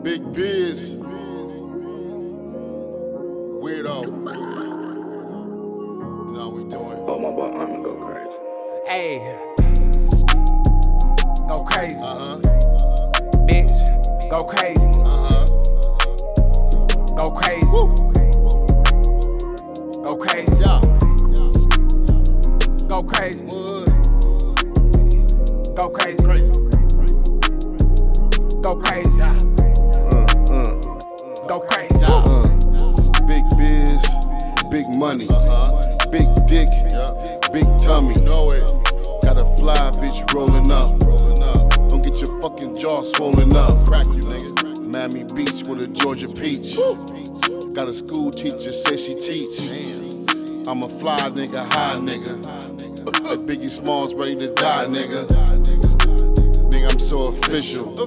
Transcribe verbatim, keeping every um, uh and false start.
Big Biz. Weirdo. You know what we doing? Oh, my boy Armin go crazy. Hey, go crazy. Uh-huh. Bitch, go crazy. Uh-huh. Go crazy. Woo. Go crazy. Yeah. Go crazy. What? Go crazy. Crazy. Go crazy. Uh, uh, Go crazy. uh. Big Biz, big money, uh-huh. Big dick, yeah. Big tummy. Know it. Got a fly bitch rolling up. Rolling up. Don't get your fucking jaw swollen up. Crack you, nigga. Miami Beach with a Georgia peach. Got a school teacher, say she teach. Damn. I'm a fly nigga, high nigga. Like Biggie Smalls ready to die, nigga. Nigga, I'm so official.